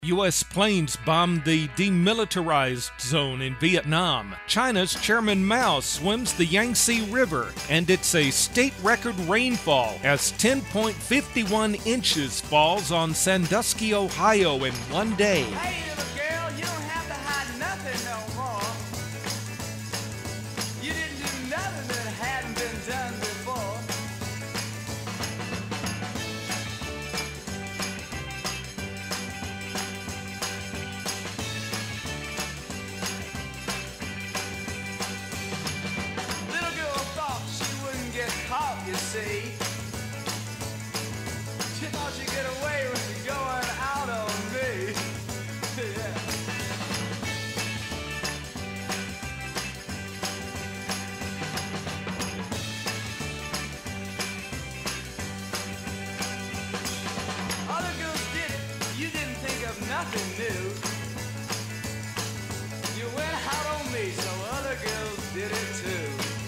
U.S. planes bombed the demilitarized zone in Vietnam. China's Chairman Mao swims the Yangtze River, and it's a state record rainfall as 10.51 inches falls on Sandusky, Ohio in one day. Hey, little girl, you don't have to hide nothing no more. You didn't do nothing that hadn't been done before. Little girl thought she wouldn't get caught, you see. She thought she'd get away with going out on me. Yeah. Other girls did it, you didn't think of nothing new. You went out on me, so other girls did it too.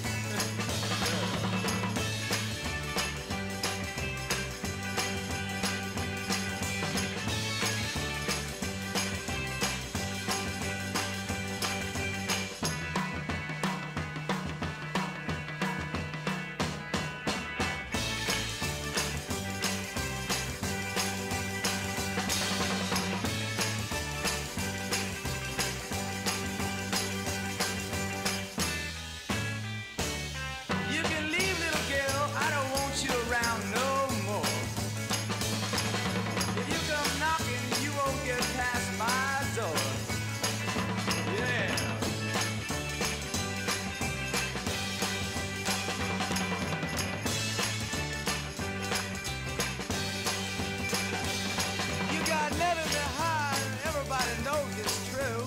You can leave, little girl. I don't want you around no more. If you come knocking, you won't get past my door. Yeah. You got nothing to hide. Everybody knows it's true.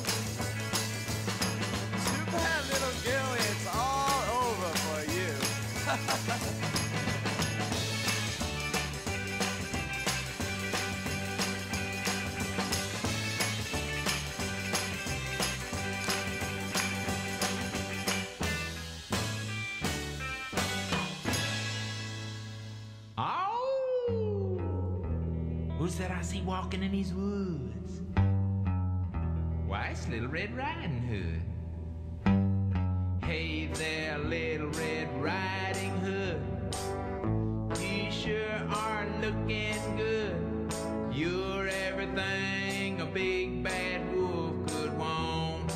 Too bad, little girl. It's all over for you. Oh! Who's that I see walking in these woods? Why, it's Little Red Riding Hood. Hey there, Little Red Riding Hood. You sure are looking good. You're everything a big bad wolf could want.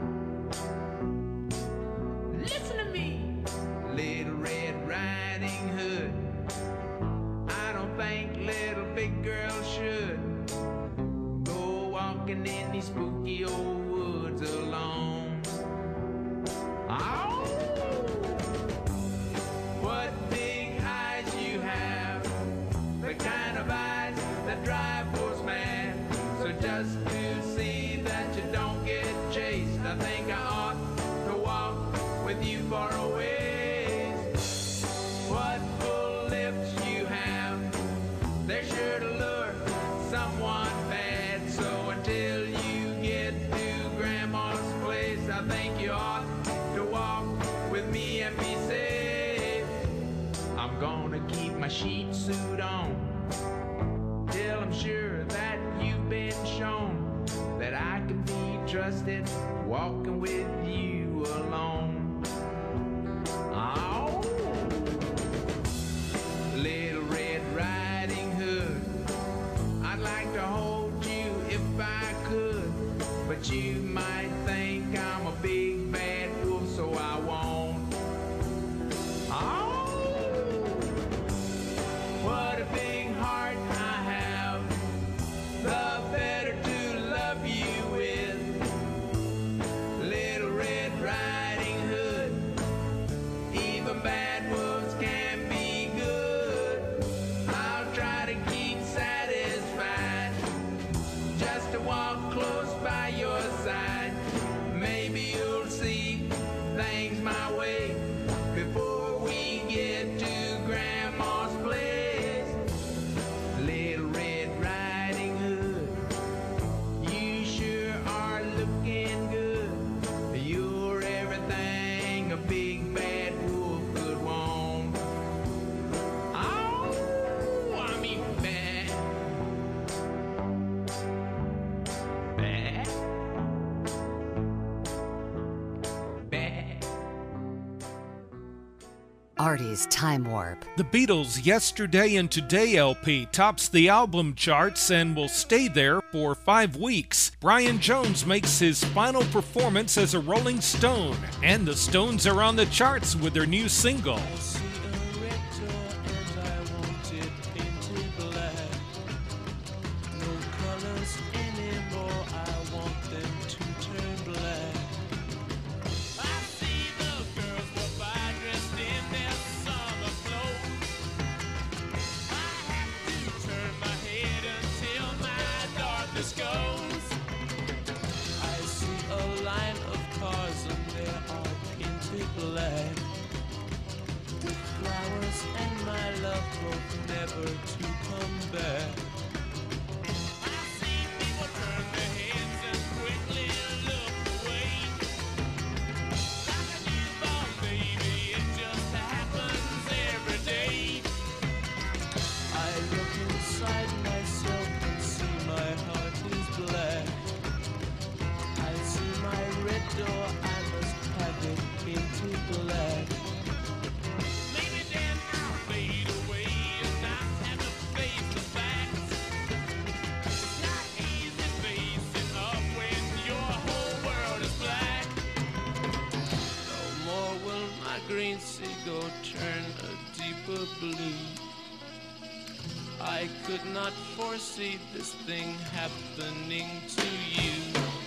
Listen to me, Little Red Riding Hood. I don't think little big girls should go walking in these spooky old woods alone. Ow! What big eyes you have, the kind of eyes that drive fools mad. So just to see that you don't get chased, I think I ought to walk with you for a ways. What full lips you have, they're sure to lure someone bad. So until you get to Grandma's place, I think you ought to walk with me and be safe. I'm gonna keep my sheet suit on till I'm sure that you've been shown that I can be trusted walking with you alone. Oh, Little Red Riding Hood, I'd like to hold you if I could, but you might think I'm a big bad wolf, so I won't. Oh, what a big heart I have, the better to love you with. Little Red Riding Hood, even bad wolves can be good. I'll try to keep satisfied just to walk close by your side. Maybe you'll see things my way before we get to Grandma's place. Little Red Riding Hood, you sure are looking good. You're everything a big bad wolf could want. Oh, I mean bad. Artie's Time Warp. The Beatles' Yesterday and Today LP tops the album charts and will stay there for 5 weeks. Brian Jones makes his final performance as a Rolling Stone, and the Stones are on the charts with their new single. Green seagull turn a deeper blue. I could not foresee this thing happening to you.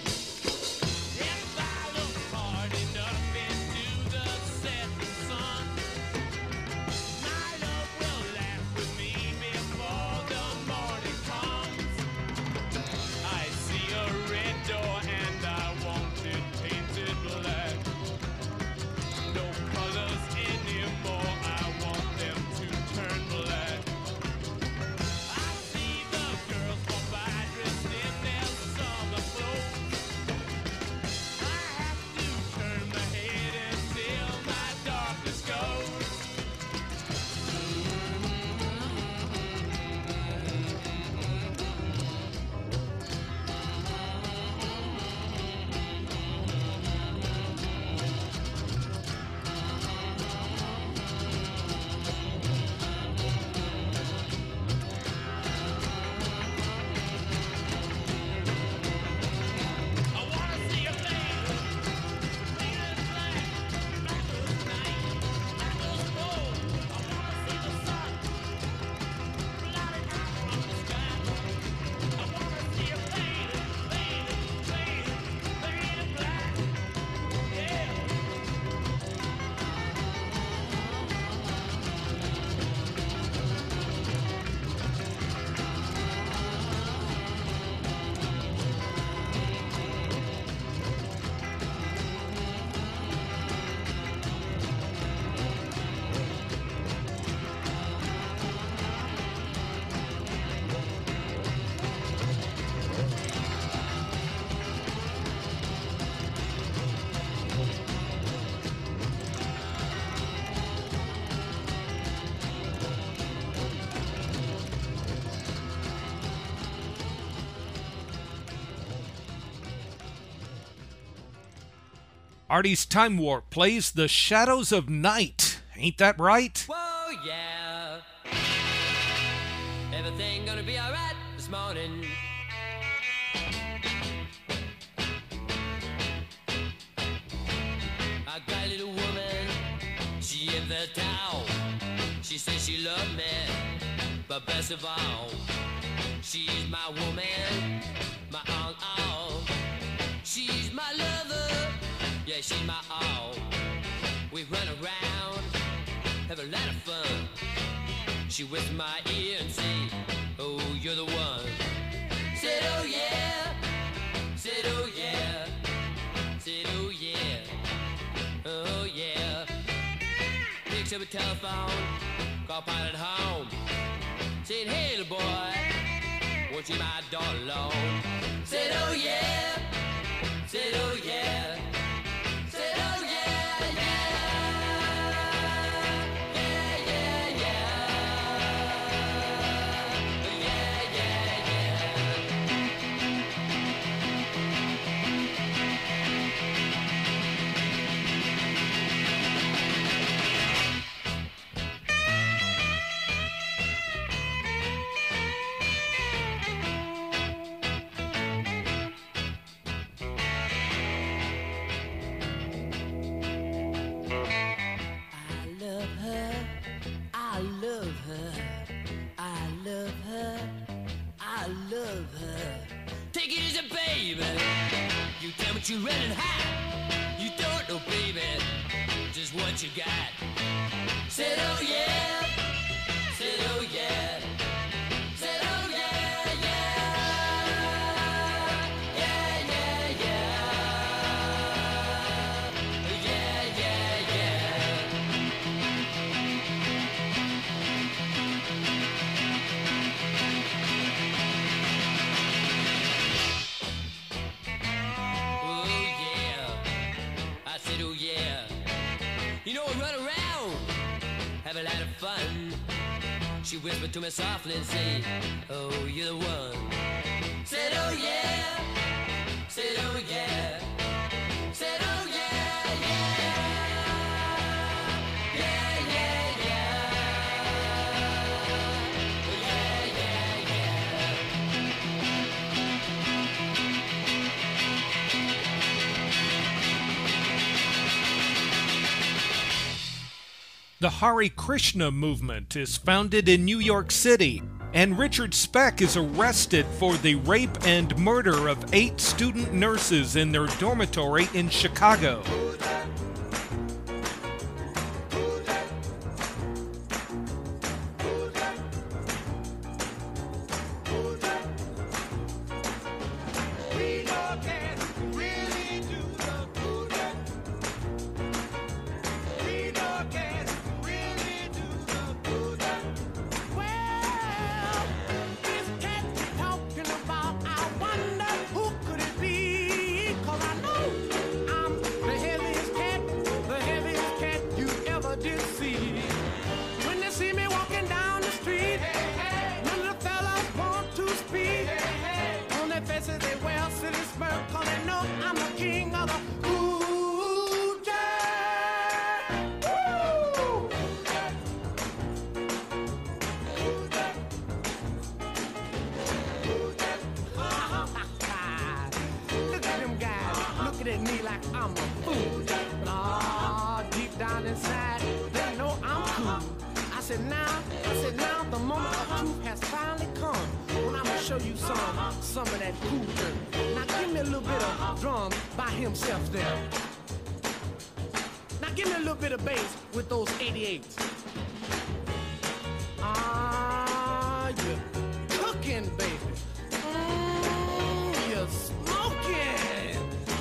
If I look hard enough into the setting sun, my love will laugh with me before the morning comes. I see a red door and I want it painted black. No colors anymore, I want them to turn black. I see the girls walk by dressed in their summer clothes. I have to turn my head until my darkness goes. I wanna see a man, painted black, black as night, black as gold. I wanna see the sun, blotted out from the sky. I wanna see a painted black, yeah. Artie's Time Warp plays The Shadows of Night. Ain't that right? Whoa, yeah. Everything gonna be alright this morning. I got a little woman, she in the town. She says she loved me, but best of all, she's my woman, my all. She's my lover, yeah, she's my all. We run around, have a lot of fun. She whispers my ear and say, oh, you're the one. Said, oh yeah, said, oh yeah, said, oh yeah, oh yeah. Picks up a telephone, call pilot home. Said, hey little boy, won't you my daughter alone? Said, oh yeah, said, oh yeah, said, oh yeah, yeah, yeah, yeah, yeah, yeah, yeah, yeah. take it easy, baby. You tell me what you running high. You don't know, baby, just what you got. Said, oh yeah. Said, oh yeah. Said, oh yeah, yeah. Yeah, yeah, yeah. Yeah, yeah, yeah. Oh yeah. I said, oh yeah. You know, we run around, have a lot of fun. She whispered to me softly and said, oh, you're the one. Said, oh yeah. Said, oh yeah. Said, oh yeah, yeah. Yeah, yeah, yeah. Yeah, yeah, yeah. The Hare Krishna movement is founded in New York City, and Richard Speck is arrested for the rape and murder of 8 student nurses in their dormitory in Chicago. Some of that cool dirt. Now give me a little bit of drum by himself there. Now give me a little bit of bass with those 88s. Ah, you're cooking, baby. You're smoking.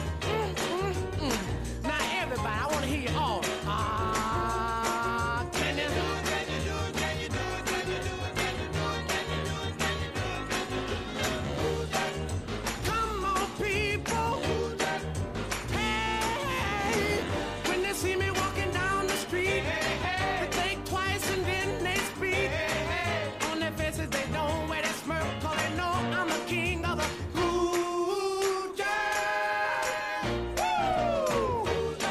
Now everybody, I want to hear you all. Ah, can you do it? Can you do it? Can you do it? Can you do it? Can you do it? Can you do it? Can you do it? Can you do it? Come on, people. Hey, when they see me walking down the street, they think twice and then they speak. On their faces they don't wear that smirk, 'cause they know I'm the king of the cool jazz. Woo!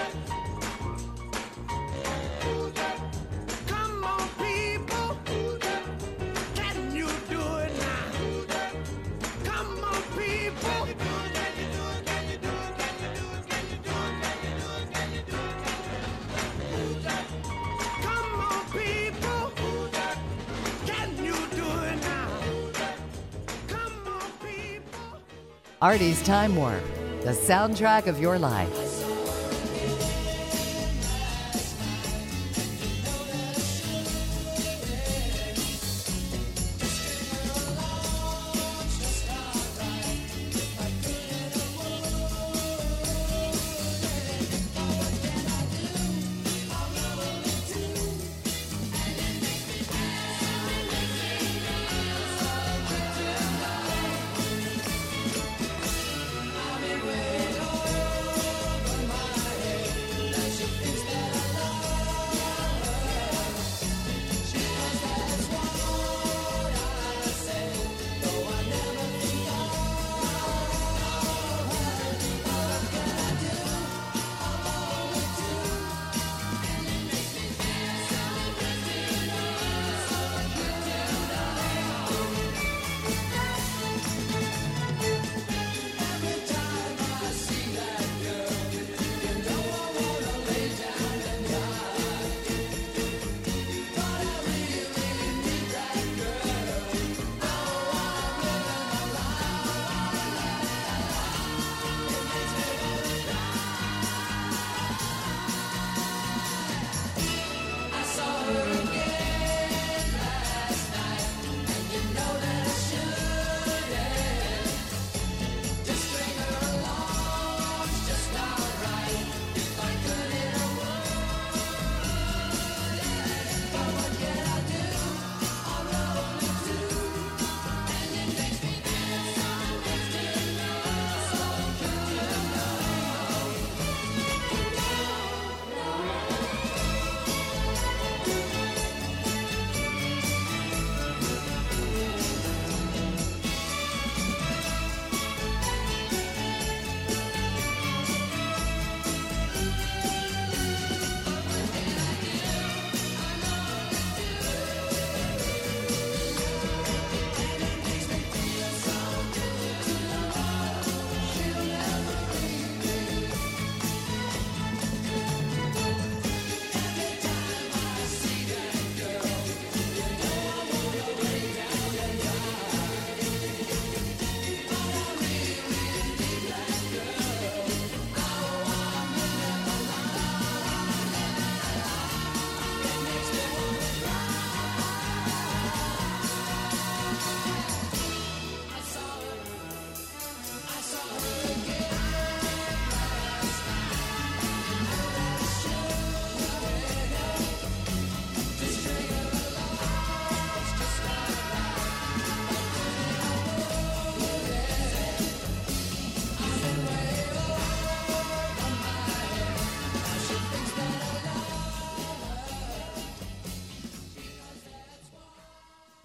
Come on, people. Can you do it now? Come on, people. Can you do it? Can you do it? Can you do it? Can you do it? Can you do it? Can you do it? Can you do it? Come on, people. Can you do it now? Come on, people. Artie's Time Warp, the soundtrack of your life.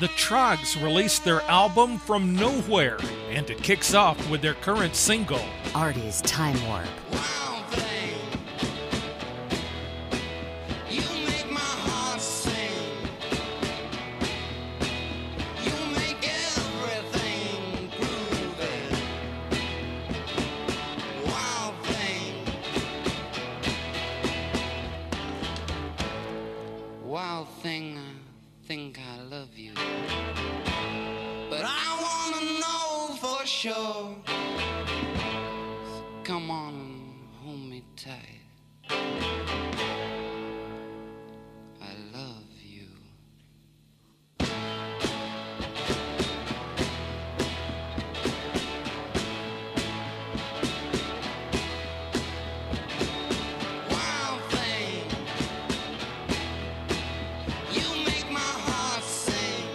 The Troggs released their album From Nowhere, and it kicks off with their current single. Artie's Time Warp. Wild thing, you make my heart sing. You make everything groovy. Wild thing, wild thing, I think I love you, but I wanna know for sure. Come on and hold me tight. I love you. Wild thing, you make my heart sing.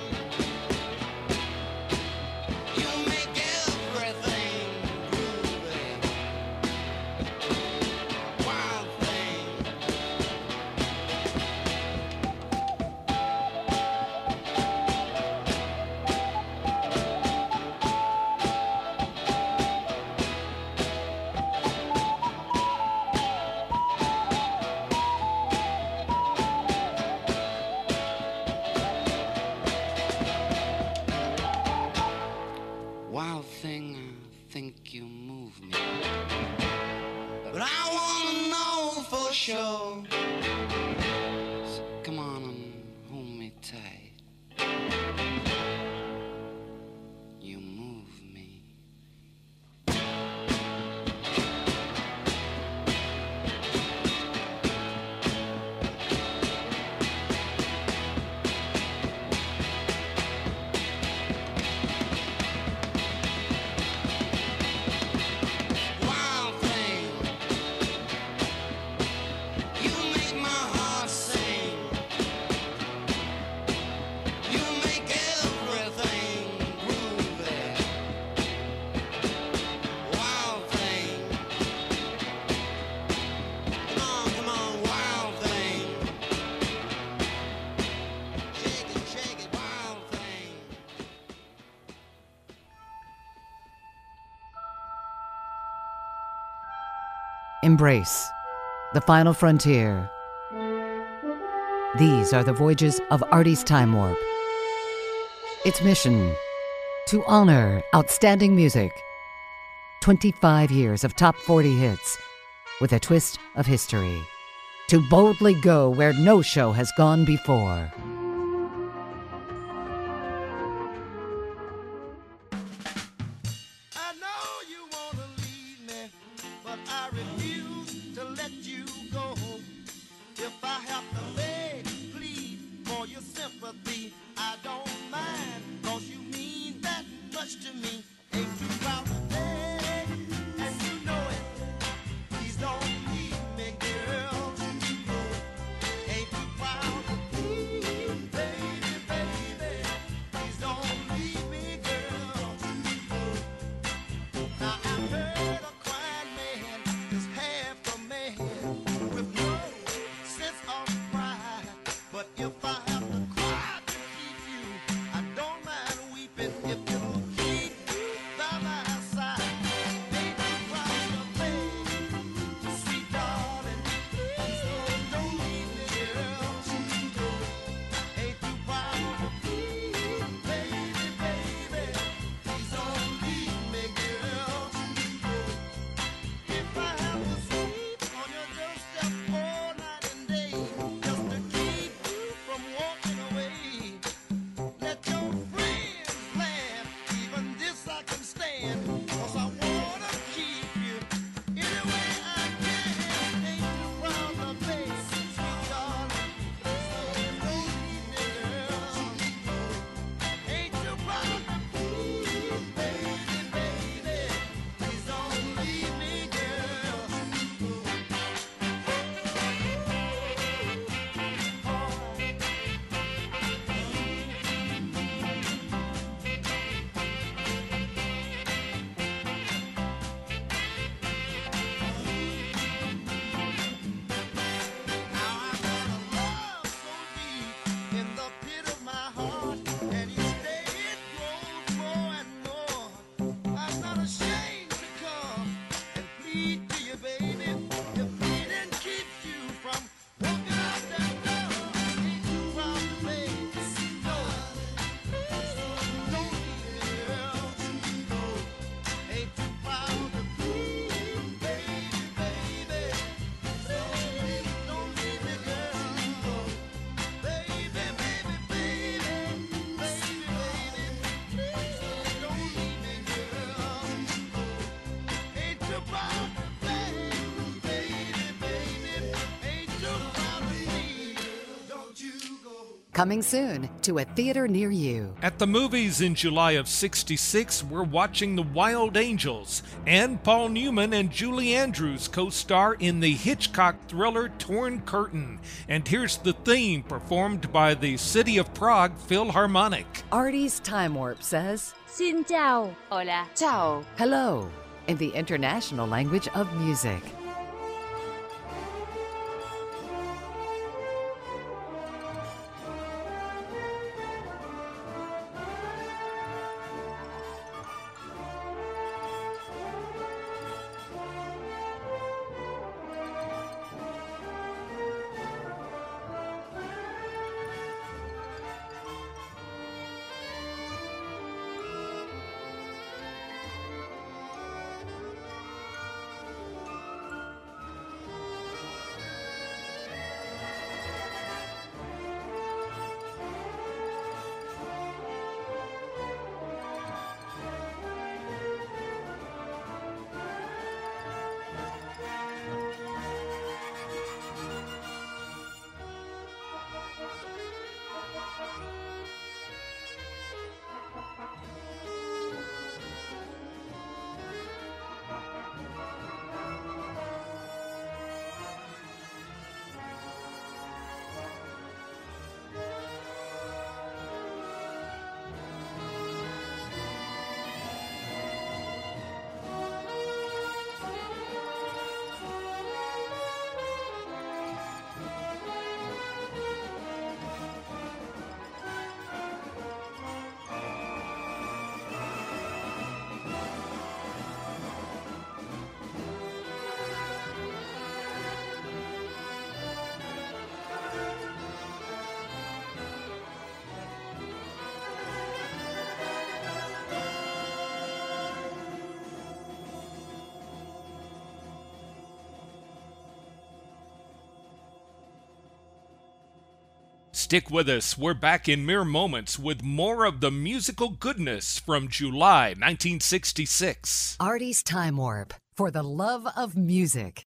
You make everything groovy. Wild thing. Wild thing, I think you move me, but I wanna know for sure. So come on and hold me tight. You move me. Wild thing, you make my heart sing. You make everything groovy. Wild thing, come on, wild thing. Shake it, wild thing. Embrace the final frontier. These are the voyages of Artie's Time Warp. Its mission: to honor outstanding music. 25 years of top 40 hits with a twist of history. To boldly go where no show has gone before. I know you wanna leave me, but I refuse to let you go. If I have to beg, plead for your sympathy, I don't mind, 'cause you mean that much to me. Ain't too proud to beg, and you know it. Please don't leave me, girl. Ain't too proud to plead. Coming soon to a theater near you. At the movies in July of '66, we're watching The Wild Angels, and Paul Newman and Julie Andrews co-star in the Hitchcock thriller Torn Curtain. And here's the theme performed by the City of Prague Philharmonic. Artie's Time Warp says, Xin chào. Hola. Ciao. hello, in the international language of music. Stick with us. We're back in mere moments with more of the musical goodness from July 1966. Artie's Time Warp, for the love of music.